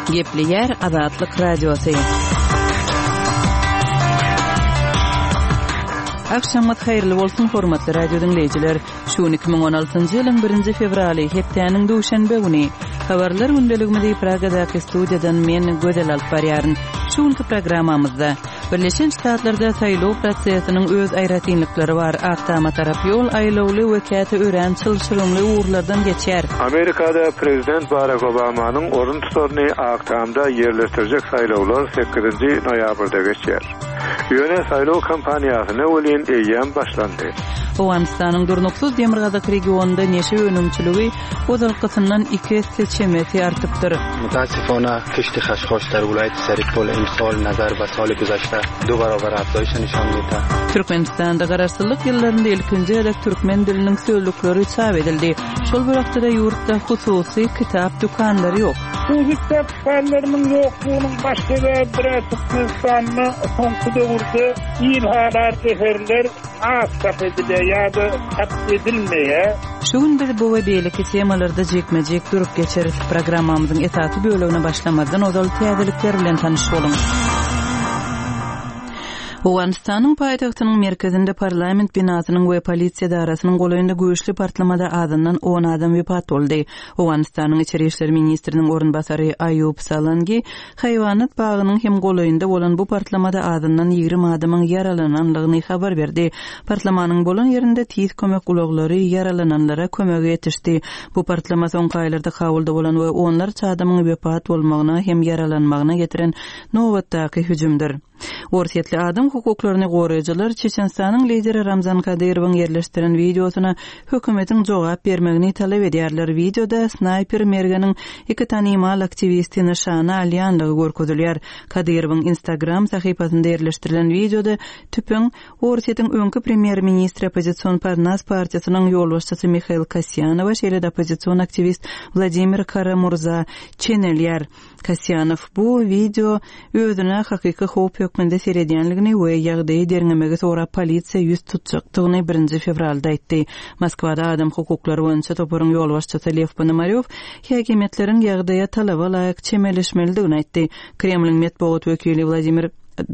Gepli yer Azatlyk radiosu. Akşamat hayırlı bolsun hormatly radio dinleyijiler. Şu 2016-njy ýylyň 1 fevraly hepdeniň duşanbe güni habarlar gündeligimizi Pragadaky studiýadan men Gödel alyp barýaryn. Şu programmamyzda Birleşen Ştatlarda saýlaw prosesiniň öz aýratynlyklary bar. Aktama tarap ýol aýlawly wekaty ören çylşyrymly uğurlardan geçer. Amerikada Prezident Barack Obamanyň orun tutarny aktamda ýerleşdirjek saýlawlar 8 noýabrda geçer. Ýöne saýlaw kampaniýasyny welin eýen başlandy. Owganistanyň durnuksuz Demirgazak regionunda neşe önümçüligi ozalkysyndan 2 seçemeti artypdyr. متاسفانه کشت خشخاش در ولایت سریپول امسال نظر به سال گذشته 2 برابر افزایش نشان می‌دهد. Türkmenistan'da garaşsyzlyk ýyllarynda ilkinji edek türkmen diliniň söýledikleri çap edildi. Şol bir wagtda ýurtda hususy kitap dükandary ýok. Bu kitap fanlarynyň ýoklugynyň başga bir Türkmenistanny soňky döwürde ilhalar, eferler az çap edilýär ýa-da çap edilmeýär. Şuňda bu we beýleki temalarda jekmejek durup geçerip programmamyzyň esasy bölümine başlamadan ozal täzelikler bilen tanyş bolun. Owganistanyň paýtagtynyň merkezinde parlament binasynyň we polisiýa darasynyň golaýynda göýüşli partlamada adamdan 10 adam wepat boldy. Owganistanyň içeri işler ministriniň orunbasary Ayub Salangi haýwanat bagynyň hem golaýynda bolan bu partlamada adamdan 20 adamyň yaralananlygyny habar berdi. Partlamanyň bolan ýerinde tiz kömek ulaglary yaralananlara kömek etişdi. Bu partlama soňky aýlarda hawlda bolan we onlarça adamyň wepat bolmagyna hem yaralanmagyna getiren nowatdaky hüjümdir. Orsiýetli adam hukuklaryny goraýjylar Çeçenstanyň lideri Ramzan Kadyrowyň ýerleşdiren videosuna hökümetiň jogap bermegini talap edýärler. Videoda snayper mergeniň 2 tanymal aktivisti nişana alýanlygy görkezilýär. Kadyrowyň Instagram sahypasynda ýerleşdirilen videoda tüpüň Orsiýetiň öňkü premier ministri opozisiýon Parnas partiýasynyň ýolbaşçysy Mikhail Kasyanov we şeýle opozisiýon aktivist Vladimir Kara-Murza çenelýär. Kasyanov bu video özüne hakyky howp hökmünde seredýänligini we ýagdaýy derňemege sonra polisiýa ýüz tutjakdygyny 1 fevralda aýtdy. Moskwada adam hukuklary boýunça toparyň ýolbaşçysy Lev Ponomaryov häkimetleriň ýagdaýa talaba laýyk çemeleşmelidigini aýtdy. Kremliň medeniýet wekili Vladimir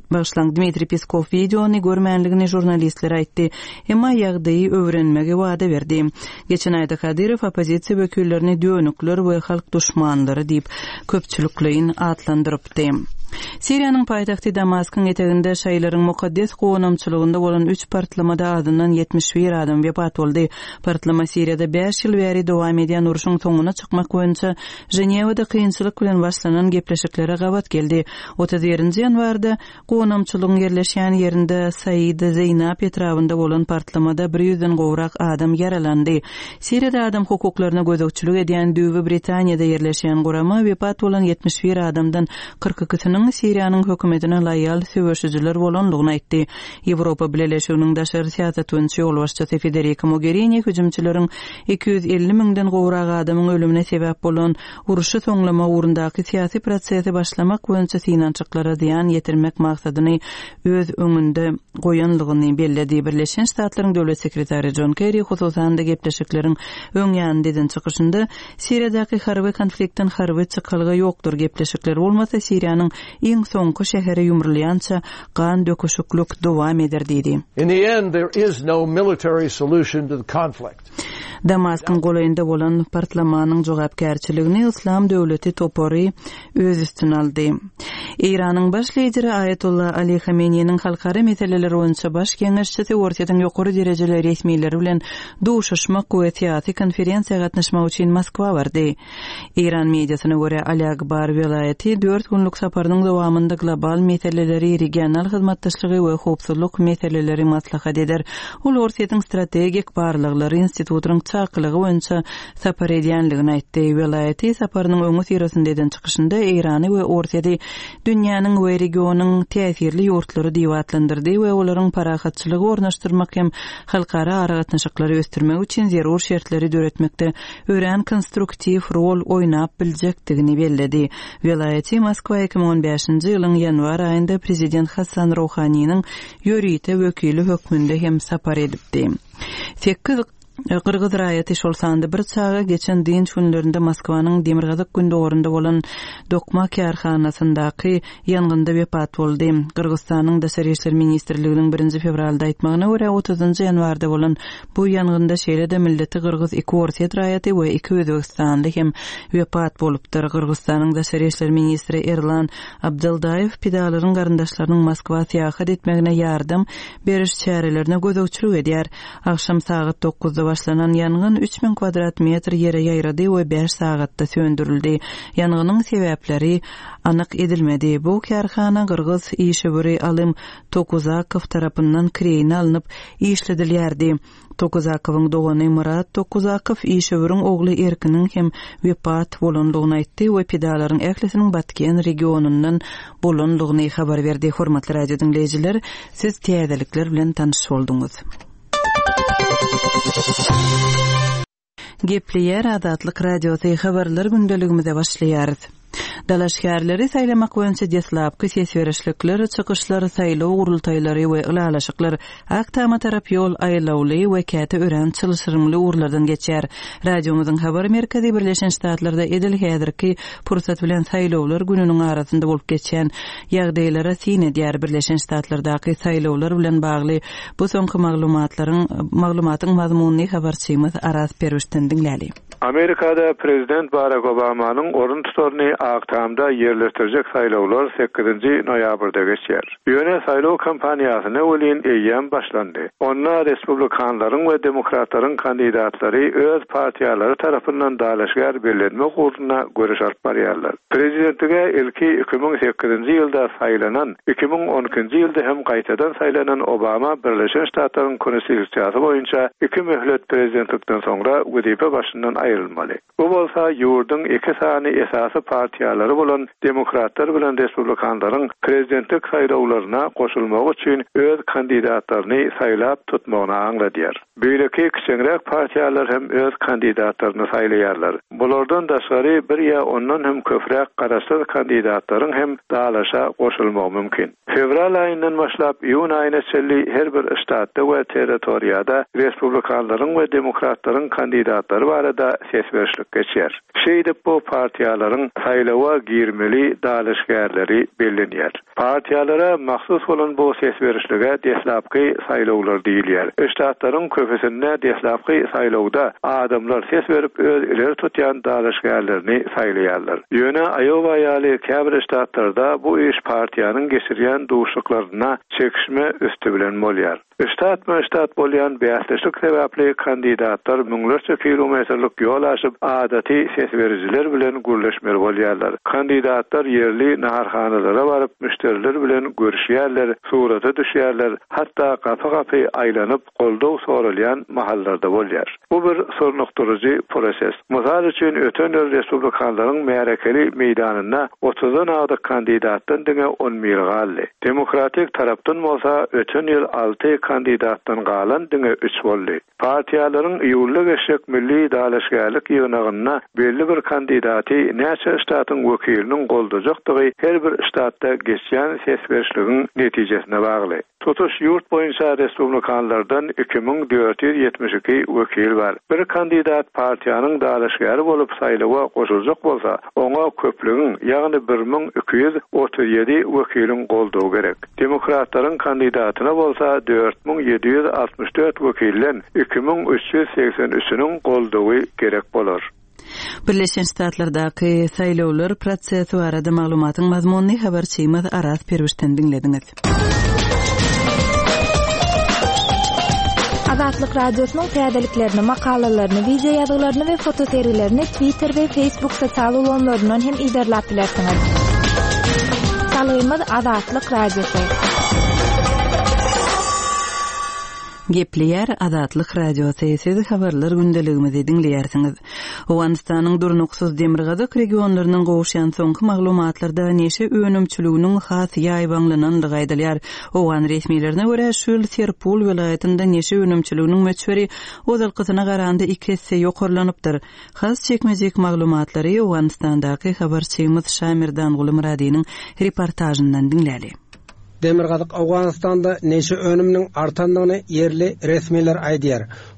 Dmitri Peskov videony görmänligini jurnalistlere aýtdy. Emma ýagdaýy öwrenmege wada berdi. Geçen aýda Kadyrow opozisiýa wekillerini dönükler we halk duşmanlary diýip köpçülikleýin atlandyrypdy. Siriýanyň paýtagty Damaskyň eteginde şaýlaryň mukaddes gownamçylygynda bolan 3 partlamada adından 71 adam wepat boldy. Partlama Siriýada 5 ýyl bäri dowam edýän uruşyň soňuna çykmak boýunça Jenewada kynçylyk bilen başlanan gepleşiklere gabat geldi. 30 ýanwarda gownamçylygyň ýerleşýän ýerinde Said Zeynap etrawynda bolan partlamada 100den gowrak adam yaralandy. Siriýada adam hukuklaryna gözükçülük edýän Düýbi Britaniýada ýerleşýän gurama wepat bolan 71 adamdan 42 Siriýanyň hökümetine laýal söwüşçüler bolanlygyny aýtdy. Ýewropa Birleşiginiň daşary siýasat öňçü ýolbaşçysy Federica Mogherini hüjümçileriň 250 000den gowrak adamyň ölümine sebäp bolan uruşy soňlama ugrundaky siýasy prosesi başlamak boýunça synançyklara ziýan ýetirmek maksadyny öz öňünde goýanlygyny belledi. Birleşen Ştatlaryň döwlet sekretary John Kerry hususan da gepleşikleriň öň ýanyndan çykyşynda Siriýadaky harby konfliktin harby çykalygy ýokdur. Gepleşikler bolmasa Siriýanyň iň soňky şäheri ýumrulýança gan döküşüklük dowam eder diýdi. In the end there is no military solution to the conflict. Damaskyň golaýynda bolan partlamanyň jogapkärçiligini İslam döwleti topary öz üstüne aldy. İranyň baş lideri Ayatollah Ali Khamenei'nin halkara meseleleri boýunça baş keňeşçisi Orsiýetiň ýokary derejeli resmiýetleri bilen duşuşmak we siýasy konferensiýa gatnaşmak üçin Moskwa bardy. İran mediasyna görä Ali Akbar welaýaty 4 günlük saparynyň dowamında global meseleleri, regional hyzmatdaşlygy we howpsuzlyk meseleleri maslahat eder. Ol Orsiýetiň strategik barlyklary institutynyň çakylygy boýunça sapar edýänligini aýtdy. Welaýaty saparynyň öňü sirasyndan çykyşynda Irany we Orsiýady dünýäniň we regionyň täsirli ýurtlary diýip atlandyrdy we olaryň parahatçylygy ornaşdyrmak hem halkara aragatnaşyklary ösdürmek üçin zerur şertleri döretmekde ören konstruktiv rol oýnap biljekdigini belledi. Welaýaty Moskwa 2015-nji ýylyň ýanwar aýynda prezident Hasan Rouhanyň ýörüýte wekili hökmünde hem sapar edipdi. Qırgız raýaty şol sandy bir çağa geçen diň günlerinde Moskwanyň Demirgazyk gündogorunda bolan dokma karhanasyndaky ýangynda wepat boldy. Qırgızstanyň Daşary işler ministrliginiň 1 fevralda aýtmagyna görä 30 ýanwarda bolan bu ýangynda şeýle-de milleti Qırgız 2 orset raýaty we 2 Özbekistanly hem wepat bolupdyr. Qırgızstanyň Daşary işler ministri Erlan Abdyldaýew pedalaryň garyndaşlarynyň Moskwa seýahat etmegine ýardym beriş çärelerine gözegçilik edýär. Akşam saat 9-da başlanan yangın 3000 kvadrat metr yere ýaýrady we 5 sagatda söndürildi. Yangının sebäpleri anyk edilmedi. Bu karhana Qırgız işçileri Alym Tokuzakow tarapyndan kreýne alınıp işledilýärdi. Tokuzakowyň dogany Murat Tokuzakow işçileriň ogly Erkiniň hem wepat bolandygyny aýtdy we pedalaryň ählisiniň Batken regionundan bolandygyny habar berdi. Hormatly radio dinleýijiler, siz täzelikler bilen tanış bolduňuz. Gepleýär Adatlyk radiosy habarlar gündeligimize başlaýar. Dalaşgärleri saýlamak boýunça deslapky ses berişlikler, çykyşlar, saýlaw gurultaýlary we ulalaşyklar aktama tarap ýol aýlawly we käte ören çylşyrymly urlardan geçer. Radiomyzyň habar merkezi Birleşen Ştatlarda edil häzirki pursat bilen saýlawlar gününiň arasynda bolup geçen ýagdaýlara sin edýär. Birleşen Ştatlardaky saýlawlar bilen bagly bu soňky maglumatyň mazmuny habarçymyz Aras Perwişden dinläli. Amerikada Prezident Barack Obamanyň orun tutarny aktamda yerleştirecek saýlawlar 8 noýabrda geçer. Ýöne saýlaw kampaniýasyna welin eýýän başlandy. Onda Respublikanlaryň we Demokratlaryň kandidatlary öz partiýalary tarapyndan dalaşgär belirlenme guruna görüş alyp barýarlar. Prezidentlige ilki 2008 ýylda saýlanan, 2012 ýylda hem gaýtadan saýlanan Obama Birleşen Ştatlaryň konstitusiýasy boýunça 2 möhlet prezidentlikden soňra wedipe başyndan aýrylmaly. Bu bolsa ýurdun iki sany esasy partiýalary bolan Demokratlar bilen Respublikanlaryň prezidentlik saýlawlaryna goşulmak üçin öz kandidatlaryny saýlap tutmagyny aňladýar. Beýleki kiçiňrek partiýalar hem öz kandidatlaryny saýlaýarlar. Bulardan daşary bir ýa ondan hem köpräk garaşsyz kandidatlaryň hem dalaşa goşulmagy mümkin. Fevral aýyndan başlap iýun aýyna çelli her bir ştatda we territoriýada Respublikanlaryň we Demokratlaryň kandidatlary barada ses berişlik geçer. Şeýdip bu partiýalaryň saýlawa girmeli dalaşgärleri bellenýär. Partiýalara mahsus bolan bu ses berişlige deslapky saýlawlar diýilýär. Ştatlaryň köpesinde deslapky saýlawda adamlar ses berip öz ileri tutýan dalaşgärlerini saýlaýarlar. Ýöne Iowa ýaly käbir ştatlarda bu iş partiýanyň geçirýän duşuklaryna çekişme üstü bilen bolýar. Ştat bolýan bäsleşik sebäpli kandidatlar müňlerçe kilometrlik ýol aşyp adaty ses berijiler bilen gürleşmer bolýarlar. Kandidatlar yerli naharhanalara baryp müşteriler bilen görüşýärler, surata düşýärler, hatda gapy aýlanyp goldaw soralýan mahallarda bolýar. Bu bir sornukturuji proses. Mysal üçin öten ýyl Respublikanlaryň märekeli meýdanyna 30 adaty kandidatdan diňe 10 mil galdy. Demokratik tarapdan bolsa öten ýyl 6 kandidatdan galan diňe 3 boldy. Partiýalaryň ýurtly geçek milli dalaşgärlik ýygynagyna belli bir kandidaty näçe ştatın wekiliniň goldajakdygy her bir ştatda geçýän ses berişligiň netijesine bagly. Tutuş ýurt boýunça Respublikanlardan 2472 wekil bar. Bir kandidat partiýanyň dalaşgäri bolup saýlawa goşuljak bolsa, oňa köpligin, ýagny 1237 wekilin goldagy gerek. Demokratlaryň kandidatyna bolsa 4764 wekilden 2383-iniň goldagy gerek bolar. Birleşen Ştatlardaky saýlawlar prosesi barada maglumatyň mazmuny habarçymyz Aras Perwişden dinlediňiz. Adatlyk radiosynyň täzeliklerini, makalalaryny, video ýazgalaryny we fotoseriýelerini Twitter we Facebook sosial ulanlaryndan hem izlerläp bilersiňiz. Salaýymyz Adatlyk radiosy. Gepleýär Adatlyk radiosy siz habarlar gündeligimizi dinleýärsiňiz. Owganistanyň durnuksuz Demirgazyk regionlarynyň gowuşan soňky maglumatlarda neşe önümçiliginiň has ýaýbanlanandygy aýdylýar. Owgan resmiýetlerine görä şol Serpol vilayatynda neşe önümçiliginiň möçberi ozalkysyna garanda 2 hisse ýokarlanypdyr. Has çekmejek maglumatlary Owganistandaky habarçymyz Şamirdan Gulumradynyň reportajyndan dinläli. Demirgazyk Awganistanda neşe önümniň artandygyny yerli resmiler aýdýar.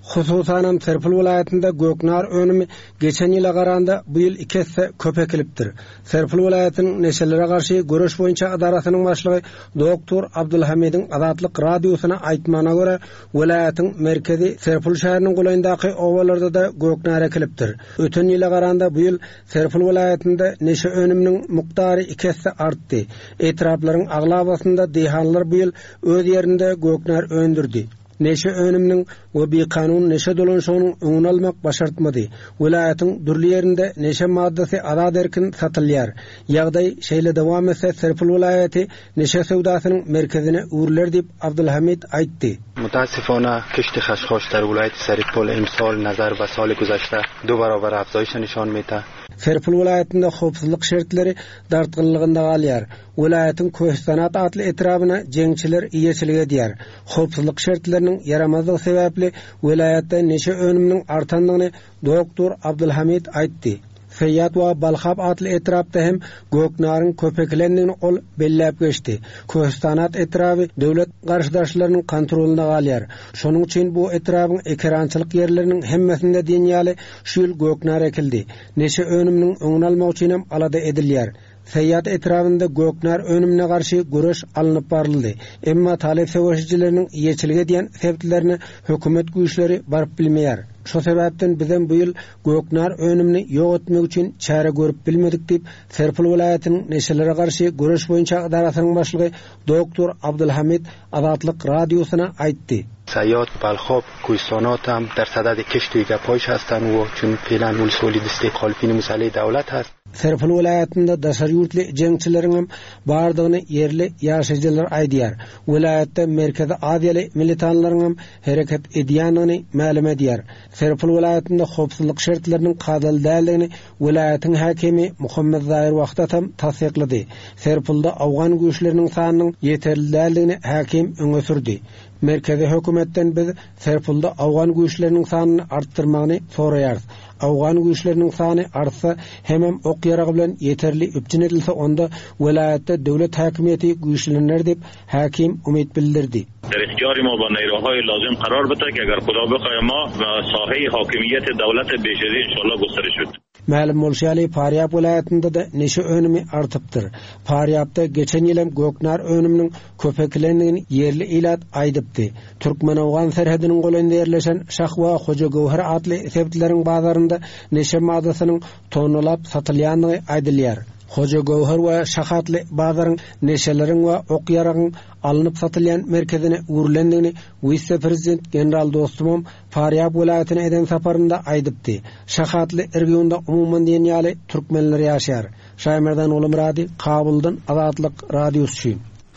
Hususan Serpil vilayetinde Göknar önümi geçen ýyla garanda bu ýyl 2 hisse köpekilipdir. Serpil vilayetiniň neşelere garşy görüş boýunça adarasynyň başlygy Doktor Abdulhamidin Adatlyk radiosuna aýtmana göre vilayetiň merkezi Serpil şäheriniň goýundaky owalarda da Göknar ekilipdir. Öten ýyla garanda bu ýyl Serpil vilayetinde neşe önüminiň mukdary 2 hisse artdy. Etraplaryň aglabasynda dehanlar bu ýyl öz ýerinde Göknar öndürdi. Neşe önümniň we bir kanun neşe dolanşygynyň öňüni almak başartmady. Vilayetiň dürli ýerinde neşe maddasy azad erkin satylýar. Ýagdaý şeýle dowam etse Serpil vilayeti neşe sowdasynyň merkezine uğurlar diýip Abdulhamid aýtdy. متاسفانه کشت خشخاش در ولایت سرپل امسال نظر به سال گذشته 2 برابر افزایش نشان میده. Serpil vilayetinde howpsuzlyk şertleri dartgynlygynda galýar. Vilayetiň Köhstanat atly etrabyna jeňçiler iýeçilik edýär. Howpsuzlyk şertleriniň yaramazlygy sebäpli vilayetde neşe önüminiň artandygyny Doktor Abdulhamid aýtdy. Feyyat ve Balhab atlı etrafta hem Göknar'ın köpeklendiğini ol bellep geçti. Köhstanat etrafı devlet karşıdaşlarının kontrolüne galyar. Şonun için bu etrafın ekrançılık yerlerinin hemmesinde dinyalı şül Göknar ekildi. Neşe önümünün öňüni almak için hem alada edilýär. Feyyat etrafında Göknar önümüne karşı görüş alınıp barıldı. Emma talep seveşçilerinin iýeçilik edýän sebäplerini hökümet güýçleri barıp bilmeýär. Şo sebäpden bizden bu ýyl Göknar önümini ýok etmek üçin çare görüp bilmedik diýip Serpil vilayetiniň neşelere garşy görüş boýunça adarasynyň başlygy Doktor Abdulhamid Adatlyk radiosuna aýtdy. سیاد بلخاب کوهستانات هم در صدد کشت گپایش هستند و چون فعلا ولسوالی استقلال فین مسئله دولت هست. Serpil vilayetinde daşar yurtly jeňçilerin hem bardygyny yerli ýaşaýjylar aýdýar. Vilayetde merkezi ýaly militanlaryň hem hereket edýäni ma'lum edýär. Serpil vilayetinde howpsuzlyk şertleriniň gadal däldigini vilayetiň häkimi Muhammed Zahir wagtatam tasdiqlady. Serpilde awgan güýçleriniň sanynyň ýeterli däldigini häkim öňe sürdi. Merkezi hökümetten biz Serpilde awgan güýçleriniň sanyny artdyrmagyny soraýarys. Awgan güýçleriniň sany artsa hemem ok ýaragy bilen ýeterli üpçün edilse onda vilayetde döwlet häkimiýeti güýçlenler diýip häkim umid bildirdi. در اختیار ما با نیروهای لازم قرار بده که اگر خدا بخواد ما ساحه حاکمیت دولت بیشتری انشالله گسترش بده. Ma'lum bolşaly Faryab vilayetinde de neşe önümi artypdyr. Faryabda geçen ýylym Göknar önüminiň köpeklendigini yerli ilat aýdypdy. Türkmen-Awgan serhediniň goýunda ýerleşen Şahwa Hoja Gowhar atly sebäpleriň bazarynda neşe maddasynyň tonulap satylýanlygy aýdylýar. Hoja Gowhar we Şahatly bazaryň neşeleriň we ok ýaragyň alınıp satylýan merkezine uğurlandygyny vice prezident general dostumum Faryab vilayetine eden saparynda aýdypdy. Şahatly ergiýunda umumyň dünýäli türkmenler ýaşaýar. Şaýmerdan Ulumrady, Kabuldan Adatlyk radiosu.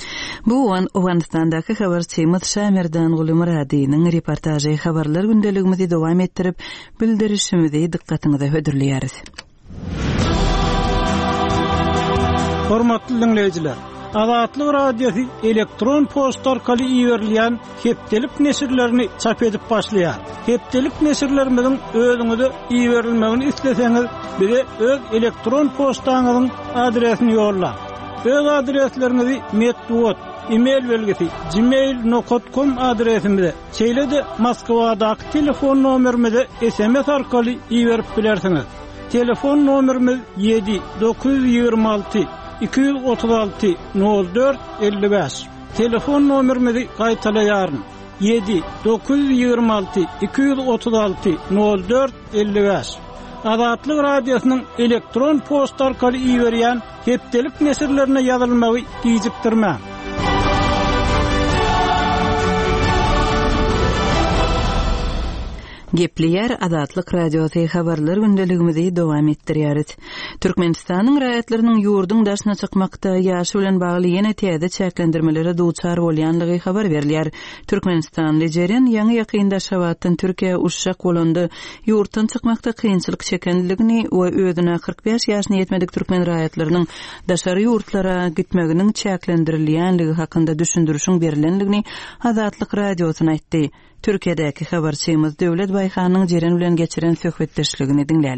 Bu Awganistandaky habarçymyz Şaýmerdan Ulumradynyň reportajy habarlar gündeligimizi dowam etdirip bildirişimizi dikkatiňize hödürleýäris. Hormatly dinleyijiler, Adatlyk radiosu elektron posta orkaly iýerilýän hepdelik nesirlerini çap edip başlaýar. Hepdelik nesirlerimiň özüňize iýerilmegini isleseňiz, bize öz elektron postaňyzyň adresini ýollar. Öz adreslerinizi metduat, email belgisi gmail.com adresimize, şeýle-de Moskwadaky telefon nomerimize SMS orkaly iýerip bilersiňiz. Telefon nomerimiz 7-926 236 04 55. Telefon nomerimizi gaýtalaýaryn. 7-926 236 04 55. Adatlyk radiosynyň elektron posta orkaly iýerýän hepdelik nesirlerine ýazylmagy gijikdirmä. Gepleýär Adatlyk radiosu habarlar gündeligimizi dowam etdirýäris. Türkmenistanyň raýatlarynyň ýurdun daşyna çykmakda ýaşy bilen bagly ýene täze çäklendirmelere duçar bolýanlygy habar berilýär. Türkmenistan lejeren ýaňy ýakynda şawatdan Türkiýe uşak bolandy. Ýurtdan çykmakda kynçylyk çekenligini we özüne 45 ýaşyna ýetmedik türkmen raýatlarynyň daşary ýurtlara gitmeginiň çäklendirilýänligi hakynda düşündürüşiň berilenligini Adatlyk radiosyna aýtdy. Türkiýedäki habarçymyz Döwlet Baýhanyň jeren bilen geçiren söhbetdeşligini dinläli.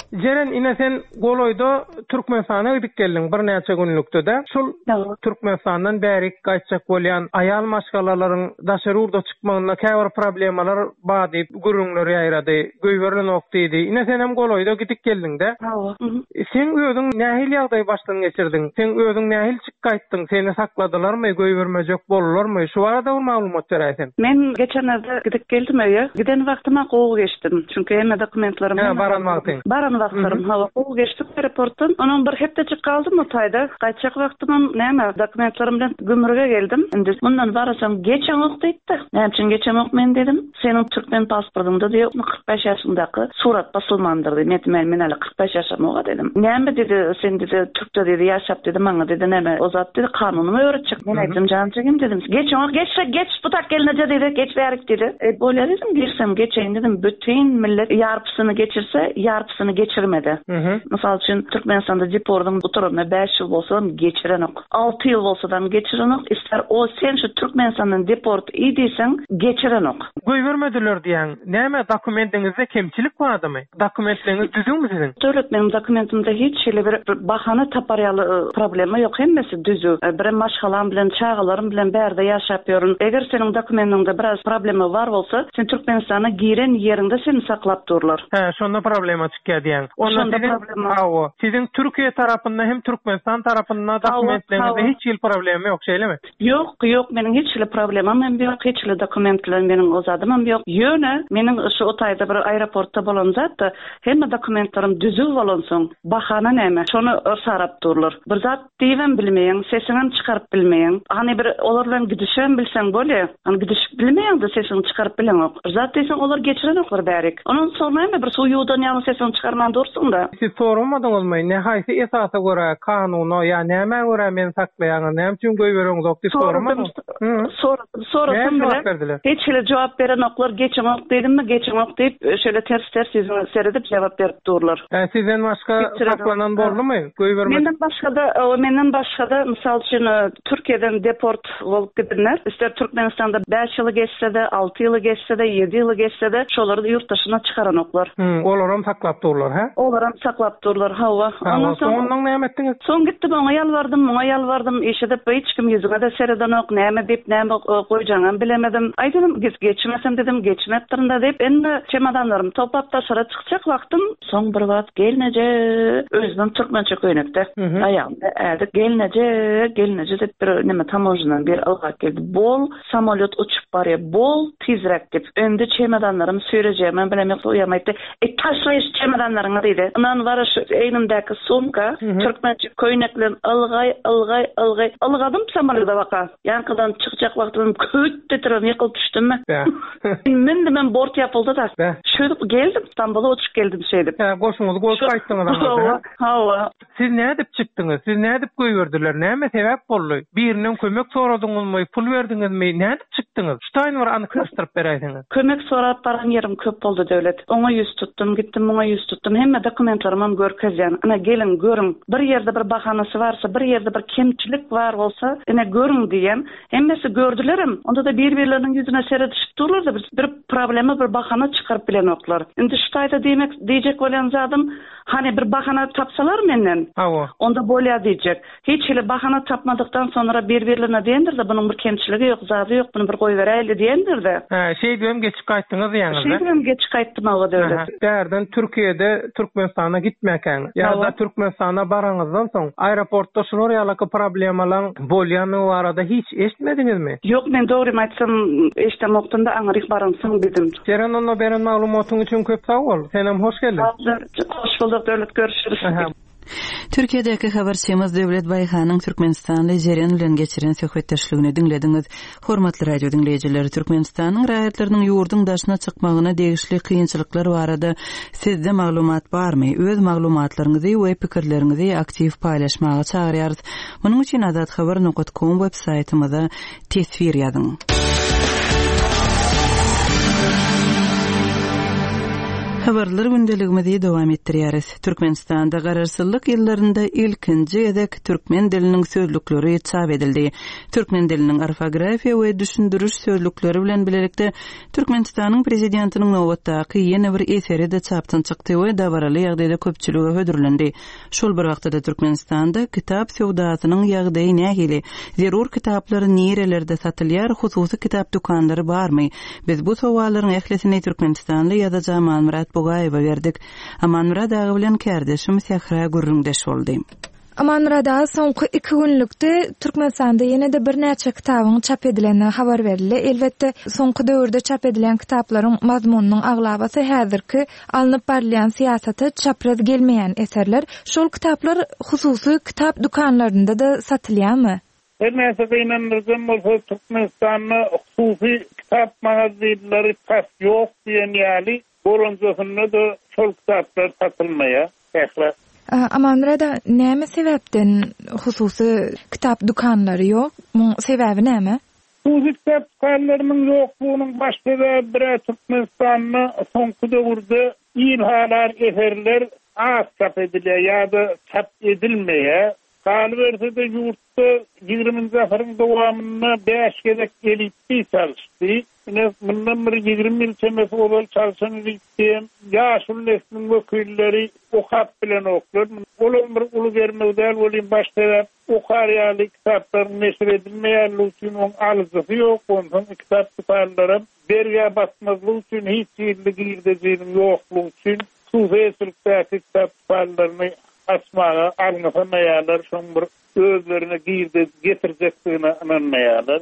Jeren ine sen Goloyda Türkmenistana gidip geldin bir näçe günlükde de. Şol Türkmenistandan bäri gaýtjak bolýan ayal maşgalalaryň daşary urda çykmagyna käbir problemalar bar diýip gürüňler ýaýrady, göýberlen okdydy. Ine sen hem Goloyda gidip geldin de. Sen özüň nähil ýagdaý başlaryň geçirdin? Sen özüň nähil çyk gaýtdyň? Seni sakladylarmy, göýbermejek bollarmy? Şu arada bir maglumat berýän. Men geçenlerde gidip geldim öýe. Giden wagtyma gowy geçdim. Çünki hem dokumentlarymy baran wagtlarym gowy geçdim aeroportdan. Onuň bir hepdejik kaldym o taýda. Gaýtjak wagtymam näme dokumentlarym bilen gümrüge geldim. Indi bundan barasam geçen ok diýdi. Näme üçin geçen ok men dedim. Senin Türkmen pasportunda diýip 45 ýaşyndaky surat basylmandyr diýip. Men hali 45 ýaşamaga dedim. Näme dedi sen dedi Türkçe dedi ýaşap dedi maňa dedi näme o zat dedi kanunumy öğretjek. Men aýtdym janjygym dedim. Geçen ok geç bu tak gelneje dedi. Geç berik dedi. Bolýar dedim girsem geçeýin dedim. Bütün millet ýarpysyny geçirse ýarpysyny geçirmedi. Mysal üçin Türkmenistanda deportdan oturup 5 ýyl bolsa geçiren ok. 6 ýyl bolsa da geçiren ok. Ister o sen şu Türkmenistandan deport idisen geçiren ok. Göýbermediler diýen. Näme dokumentinizde kemçilik bardymy? Dokumentleriniz düzüňmi sizin? Döwlet menin dokumentimde hiç şeýle bir bahana taparyaly problema ýok, hemmesi düzü. Bir maşgalam bilen, çağalarym bilen bärde ýaşap ýörün. Eger senin dokumentinde biraz problema bar bolsa, sen Türkmenistana giren ýerinde seni saklap durlar. Şonda problema çykýar diýen. Onda sizin Türkiye tarapyndan hem Türkmenistan tarapyndan dokumentlerinizde hiç ýyl problema ýok, şeýlemi? Ýok, meniň hiç ýyl problemam hem ýok, hiç ýyl dokumentlerim meniň ozadymam ýok. Ýöne meniň şu otaýda bir aeroportda bolan zat, hem dokumentlerim düzü bolansyň, bahana näme? Şonu sarap durlar. Bir zat diýen bilmeýän, sesini çykaryp bilmeýän. Hani bir olar bilen gidişen bilseň bolýar. Hani gidişip bilmeýän de sesini çykaryp bilen ok. Zat diýsen olar geçiren oklar bärik. Onuň sornaýmy bir suýudan ýaly sesini çykarman dursun da. Siz sormadyňyz mı? Nähaýsy esasa görä kanuny ýa näme görä men saklaýan, näme üçin göýbereňiz ok diýip sormadyňyz? Soradım bile. Hiç ýyl jogap beren oklar geçen ok dedimmi? Geçen ok diýip şöyle ters yüzüne seredip jogap berip durlar. Sizden başga saklanan boldymy? Menden başga da mysal üçin Türkiýeden deport bolup gidenler, ister Türkmenistanda 5 ýyly geçse de, 6 ýyly geçse de, 7 ýyly geçse de, şolary ýurt daşyna çykaran oklar. Olaram saklap durlar, ha? Olaram saklap durlar, hawa. Ondan näme etdiňiz? Soň gitdim, oňa ýalbardym, eşidip hiç kim ýüzüne de sereden ok, näme diýip, näme goýjaňam bilemedim. Aýdym, geçmesem dedim, geçmepdirinde diýip, endi çemadanlarym toplap taşara çykjak wagtym, soň bir wagt gelneje, özüm türkmençe köýnekde. Aýağımda ädi gelneje diýip bir näme tamojnadan bir algak geldi. Bol samolyot uçup barýar, bol tizrek diýip, öňde çemadanlarym süreje, men bilemek uýamaýdy. Taşlaýyş çemadanlaryňy diýdi. Ondan wara şu eýnimdäki sumka, türkmençe köýneklen algadym samolyota waka. Ýankydan çykjak wagtym köýt detirem ýykylyp düşdümmi? Men bort ýapyldy da. Şöyle geldim, İstanbul'a uçup geldim şeydim. Goşuňyzy goşup aýtdyňyz. Hawa. Siz näme dip çykdyňyz? Siz näme dip göýberdiler? Näme sebäp boldy? Biriniň kömek soradyňyzmy, pul berdiňizmi? Näme dip çykdyňyz? Ştaýyn bar anyklaşdyryp berýärsiňiz. Kömek sorap baran ýerim köp boldy döwlet. Oňa ýüz tutdum, gitdim oňa ýüz tutdum. Hemme dokumentlarym görkezýän. Ana gelin görüň. Bir ýerde bir bahanasy barsa, bir ýerde bir kemçilik bar bolsa, ene görüň diýen. Hemmesi gördülerim. Onda da bir-birleriniň ýüzüne seredişip dururlar. Bir problema, bir bahana çykaryp bilen oklar. Indi ştaýda diýjek bolan zadym, hani bir bahana tapsalar menden. Onda bolýar diýjek. Hiç ýyl bahana tapmadyktan sonra bir-birlerine diýendir de bunyň bir kemçiligi ýok, zady ýok, buny bir goýberäýli diýendir de. Şeýdem geçip gaýtdyňyz ýaňyz. Şeýdem geçip gaýtdym aga döwlet. Därden Türkiýede Türkmenistana gitmäkäň. Ýa-da Türkmenistana baraňyzdan soň aeroportda şular ýalyky problemalar bolýany barada hiç eşitmediňizmi? Ýok, men dogry aýtsam eşitemokdanda aňryk baraňsyň dedim. Seren onda beren maglumatyň üçin köp sag bol. Senem hoş geldin. Hoş bulduk döwlet, görüşürüz. Türkiýedäki habarçymyz Döwlet Baýhanyň Türkmenistanda jeren bilen geçiren söhbetdeşligini dinlediňiz. Hormatly radio dinleýijileri, Türkmenistanyň raýatlarynyň ýurdun daşyna çykmagyna degişli kynçylyklar barada sizde maglumat barmy? Öz maglumatlaryňyzy we pikirleriňizi aktiv paýlaşmagy çagyrýarys. Munyň üçin adathabar.com web saýtymyza tesbir ýazyň. Habarlar gündeligimizi dowam etdirýäris. Türkmenistanda gararsızlyk ýyllarynda ilkinji edek türkmen diliniň sözlükleri çap edildi. Türkmen diliniň orfografiýa we düşündürüş sözlükleri bilen bilelikde Türkmenistanyň prezidentiniň nowatdaky ýene bir eseri de çapdan çykdy we dabaraly ýagdaýda köpçülige hödürlendi. Şol bir wagtda Türkmenistanda kitap sowdasynyň ýagdaýy nähili? Zerur kitaplary nerelerde satylýar? Hususy kitap dukanlary barmy? Biz bu sowallaryň ehlesini Türkmenistanly ýa-da Jamal Bogaýewa berdik. Amanmurad ağa bilen kärdeşim Sehra Gürrüňdeş boldy. Amanmurad ağa soňky 2 günlükde Türkmenistanda ýene de bir näçe kitabyň çap edilenine habar berildi. Elbetde soňky döwürde çap edilen kitaplaryň mazmunynyň aglabasy häzirki alınıp barylan siýasaty çapraz gelmeýän eserler. Şol kitaplar hususy kitap dukanlarynda da satylýarmy? Her näse beýnenlerden bolsa Türkmenistanyň hususy kitap magazinleri tas ýok diýen ýaly Boronjosunda da şol kitaplar satylmaýar. Amanmurad ağa näme sebäpden hususy kitap dukanlary ýok? Muň sebäbi näme? Bu kitap dukanlarynyň ýoklugynyň baş sebebi Türkmenistanyň soňky döwürde ilhalar, eserler az çap edilýär ýa-da çap edilmeýär. Kalversede yurtta 20-nji asyryň dowamyna 5 gezek elitli çalışdy. Bundan bir 20 ýyl çemesi bol çalışan elitdiň ýaşul nesliň wekilleri okap bilen oklar. Olar bir uly bermegdäl bolýan başda okarýaly kitaplar neşr edilmeýär üçin oň alyjy ýok. Ondan kitap tutanlary berge basmazlyk üçin hiç ýerli girdejigim ýoklugy üçin suweslikdäki kitap tutanlaryny asmaga alňypmaýarlar, şoň bir özlerine girdi getirjekdigine inanmaýarlar.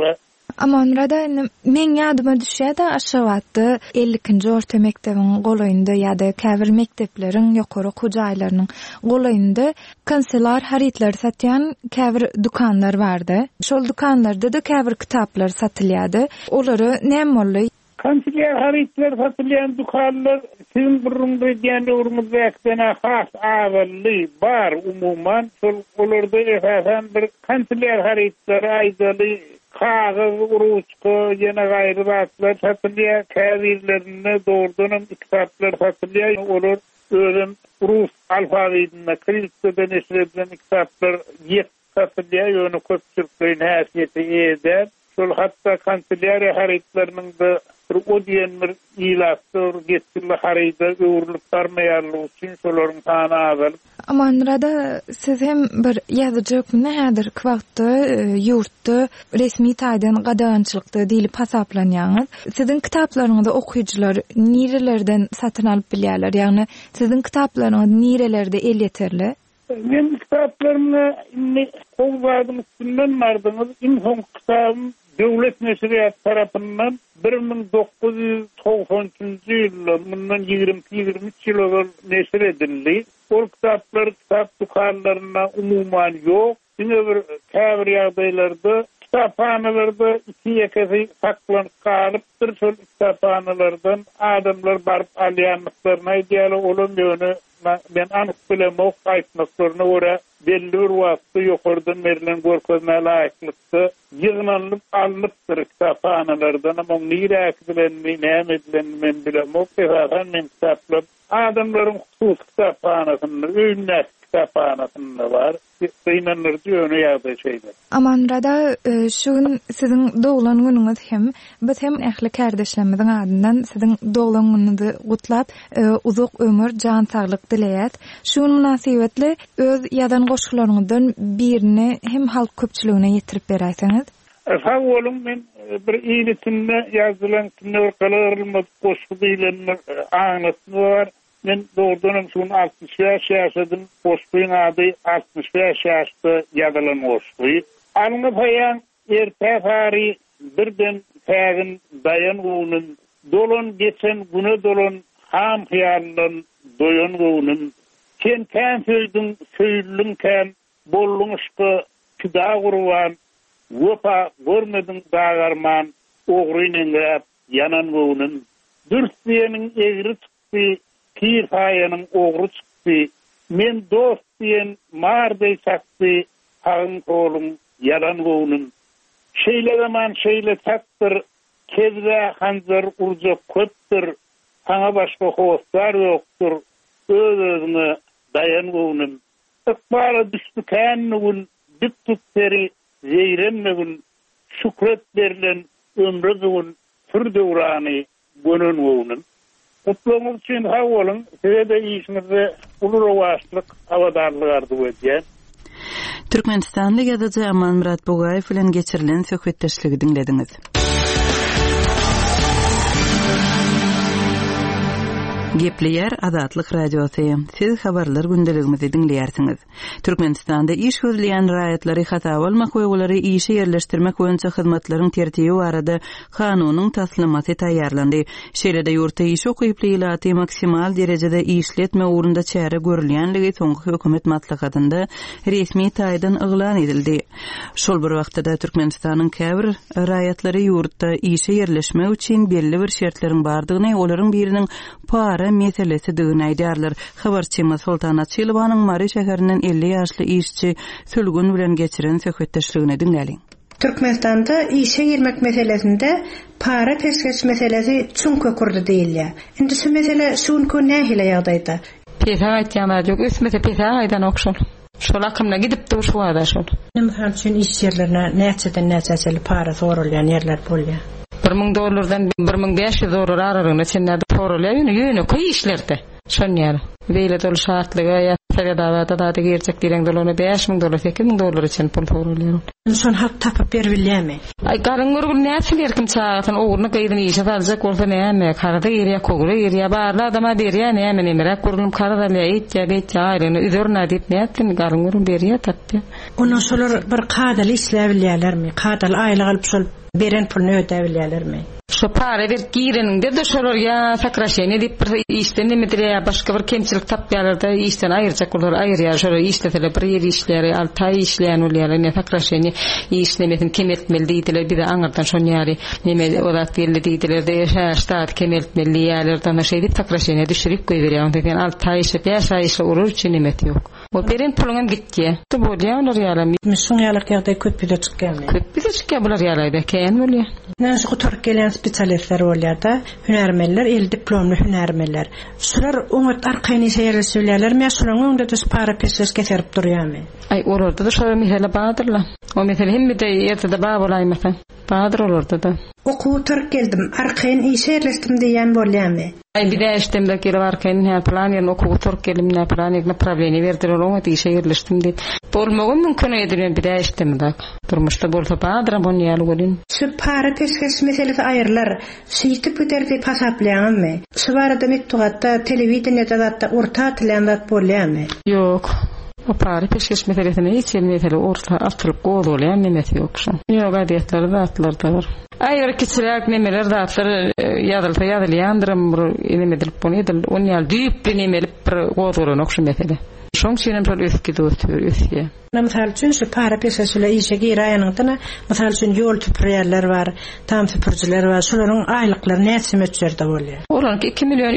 Amanmurad ağa, men ýadyma düşýär-de aşağı wagtda 50-nji orta mekdebiň golaýynda ýa-da käbir mekdepleriň ýokary hujaýlarynyň golaýynda kanselar haritler satýan käbir dukanlar bardy. Şol dukanlarda da käbir kitaplar satylýardy. Olary näme boldy? Kanselar haritler satylýan dukanlar sizin burunda diýende urmuzdakyna has awally bar umuman. Şol olarda esasen bir kanselar haritler aýdaly kağız, uruçku, yine gayrı batlar satılıyor. Kâvirlerine doğrudan kitaplar satılıyor. Olur özüm Rus alfabetine Krist'de neşredilen kitaplar yet satılıyor. Onu köpçülüklerin hasiyeti eder. Şol hatta kanselarya haritlerinin de o diyen bir ilaçtır, getirli harita öwrülüp barmaýarlygy üçin şolaryň sany azal. Amanmurad ağa, siz hem bir ýazyjyk nädir wagtda ýurtda resmi taýdan gadançylykda diýilip hasaplanýaňyz. Sizin kitaplaryňyzda okuýjylar nirelerden satyn alyp bilýärler? Ýagny sizin kitaplaryňyz nirelerde el ýeterli? Men kitaplarymny gowladym üstünden bardyňyz. Son kitabym Döwlet Neşriyat tarapyndan 1993-nji ýylda, bundan 20-23 ýyl ol neşr edildi. Ol kitaplar kitap dukanlaryna umuman ýok. Ýene bir käbir ýagdaýlarda kitapxanalarda 2 ýekesi saklanyp galypdyr. Şol kitapxanalardan adamlar baryp alýanlyklaryna ýaly olan ýöne men anyk bilemok aýtmaklaryna görä belli bir wagtda ýokardan berilen görkezme laýyklykda ýygnanyp alınıpdyr kitapxanalardan. Ama nirä bilen näme bilen men bilemok. Men kitaplar adamlaryň husus kitapxanasyny, öýünde kitapxanasyny bar. Beýnenler ýöne ýagdaý şeýler. Amanmurad ağa, şuň sizin doglan günüňiz hem biz hem ähli kärdeşlerimiziň adyndan sizin doglan günüňizi gutlap uzak ömür, jan saglyk dileýät. Şuň münasibetli öz ýadan goşgularyňyzdan birini hem halk köpçüligine ýetirip berýärsiňiz. Sağ olun, men bir ýylytynda ýazylan kinolkalarymyz goşgu diýilen aňlatma bar. Men doğrudan şunu 65 yaşadım. Goşguýyň ady 65 ýaşda ýazylan goşguý. Alňyp haýan ertefari birden tägin dayan gownun dolan geçen güne dolan ham hyýallan doyan gownun sen kän söýdüň söýlüň kän bolluňyşky kida gurwan wapa görmediň dagarman ogrynyň yanan gownun dürtdiýeniň egri çykdy. Pir haýanyň ogry çykdy. Men dost diýen mardy çakdy. Hagyň kolum yalan gownun. Şeýle zaman şeýle takdyr. Kezde hanzar urjak köpdir. sana başka hostar yoktur, öz-özüne dayanğunun, ıkbara düştükenliğin, düttükteri zeyrenliğin, şükret verilen ömrüdüğün, türdüğrani gönünğunun. Kutluğumuz için sağ olun, size de işinizde ulu rovaşlık, havadarlık arzu ediyen. Türkmenistanlı ýazyjy Aman Murat Bogaýew bilen geçirilen söhbetdeşligi dinlediniz. Gepleýär Azatlyk radiosu. Siz habarlar gündeligimizi dinleýärsiňiz. Türkmenistanda iş görülýän raýatlary hata bolmak we olary işe ýerleşdirmek boýunça hyzmatlaryň tertibi barada kanunyň taslimaty taýýarlandy. Şeýlede ýurtda iş okyply maksimal derejede işletme ugrunda çäre görülýänligi soňky hökümet maslahatynda resmi taýdan yglan edildi. Şol bir wagtda Türkmenistanyň käbir raýatlary ýurtda işe ýerleşmek üçin belli bir şertleriň bardygyny, olaryň biriniň para meselesi dygyn aýdýarlar. Habarçymyz Sultana Çylwanyň Mary şäherinden 50 ýaşly işçi Sülgün bilen geçiren söhbetdeşligini dinläliň. Türkmenistanda işe girmek meselesinde para peşkeş meselesi çok kökürdi diýilýär. Indi şu mesele şunku nähile ýagdaýda? Pesa aýtýanlar ýok, üsmete pesa aýdan okşol. Şol akymna gidip dur şu wada şol. Nima üçin iş yerlerine näçeden näçeseli para sorulýan ýerler bolýar? $1000 $1500 aralygyna çenlerde sorulýar, ýöne köý işlerde. Şonýar. Beýle dol şartlyga ýa Sagadaýda da gerçek diýen dolany $5000 $8000 için pul sorulýar. Şon hak tapyp berbilýärmi? Ay garyngyr näçe kim çağatyn ogurna gaýdyn işe daljak bolsa näme? Karada ýerýä kogura ýerýä barla adama berýär näme nemerek gurulum karada ýetýär aýryny üzerine diýip näçe garyngyr berýär tapdy. Onu şolar bir kadal işläbilýärlermi? Kadal aýlyk alyp şol beren pulny ödebilýärlermi? Şu para bir gireninde de şolar ya sakraşyny diýip bir işden nemedirä başga bir kemçilik tapýarlar da işden aýyrjak bolar aýrýar şolar işletele bir ýer işleri 6 ay işleýän bolýar ne sakraşyny işlemesin kemetmeli diýdiler bir de aňyrdan şonýary neme olat belli diýdiler de ştat kemetmeli ýerlerden şeýle diýip sakraşyny düşürip goýberýär diýen 6 ay işe 5 ay işe urur üçin nemet ýok. O beren pulun gitdi. Tu bolýar olar ýalam. Şoň ýalar ýagdaý köp bile çykýarmy? Köp bile çykýar bolar ýalayda käň bolýar. Näçe guturk gelen spesialistler bolýar da, hünärmenler, el diplomly hünärmenler. Şular oňat arkaýny şeýle söýlerlermi, şolaryň öňünde de para peşkeş getirip durýarmy? Ay orada da şolar mesele badyrlar. O mesele hem de ýerde ba bolaýmasyn. Badyr orada da. Okuw türk geldim, arkaýyn işe ýerleşdim diýen bolýarmy? Ay bir de işlemde geri varken her plan ýerine okuw türk gelim ne plan ýa problemi berdiler oňa işe ýerleşdim diýip. Bolmagy mümkin edilen bir de işlemde. Durmuşda bolsa badyr bolýar bolýan. Şu para peşkeş meselesi aýyrlar. Şeýtip giderdi pasaplaýarmy? Şu barada metdugatda telewizionyada orta atlanat bolýarmy? Ýok. O para peşkeş meselesine hiç mesele orta atılıp goýulýan nemet ýok şu. Ýok adyetler da atlar da bar. Aýyr kiçirak nemeler da atlar ýadylýandyram neme edilip bolýar. Onu ýal düýüp nemelip bir goýulan okşy mesele. Şoň şeýle şol öski döwür. Mesela üçün şu para peşkeşle işe girýändigine, mesela üçün ýol tüpürýärler bar, tam tüpürçiler bar, şolaryň aýlyklary näçe meçerde bolýar? Olar 2 milyon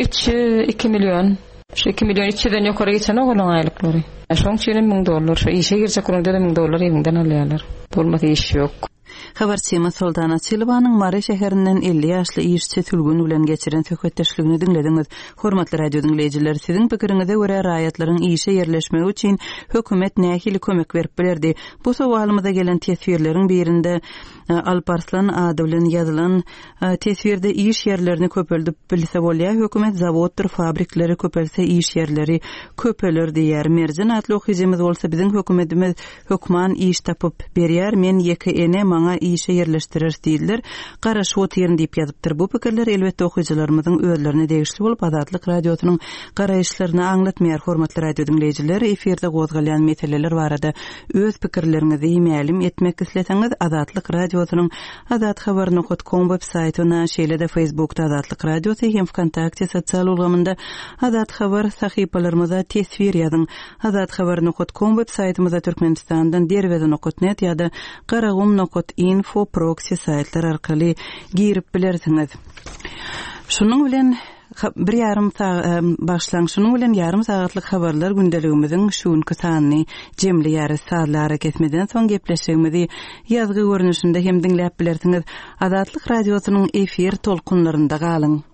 2 milyon. Şu 2 milyon 2'den ýokary geçen oglaň aýlyklary. Şoň şeýle $1000 şu işe girsek onda da $1000 evinden alýarlar. Bolmasa iş ýok. Habarçyma Sultana Çylwanyň Mary şäherinden 50 ýaşly işçi Sülgün bilen geçiren söhbetdeşligini dinlediňiz. Hormatly radio dinleýijiler, siziň pikiriňize görä raýatlaryň işe ýerleşmegi üçin hökümet nähili kömek berip berdi. Bu sowalymyza gelen tesbirleriň birinde Alparslan ady bilen ýazylan tesbirde iş ýerlerini köpeldip bilse bolýar. Hökümet zawodlar, fabrikleri köpelse iş ýerleri köpeler diýär. Merjen atly okyjymyz bolsa biziň hökümetimiz hökman iş tapyp berýär. Men ýeke maňa işe ýerleşdirer diýdiler. Garaşwot ýerinde diýip ýazypdyr. Bu pikirler elbetde okyjylarymyzyň özlerine degişli bolup Azatlyk radiosynyň garaýşlaryny anglatmaýar. Hormatly radio dinleýijiler, efirde gozgalýan meseleler barada öz pikirleriňizi imelim etmek isleseňiz Azatlyk radiosynyň azathabar.com websaytyna şeýle-de Facebookda Azatlyk radiosy hem Wkontakte sosial ugamynda Azat Habar sahypalarymyza tesbir ýazyň. Azathabar.com websaytymyza Türkmenistandan derweden.net ýa-da Qaragum.info proxy saytlar arkaly girip bilersiňiz. Şunuň bilen bir ýarym başlanýyşynyň bilen ýarym sagatlyk habarlar gündeligimiziň şuňky sanyny jemli ýary saatlara kesmeden soň gepleşigimizi ýazgy görnüşinde hem dinläp bilersiňiz. Azatlyk radiosynyň efir tolkunlarynda galyň.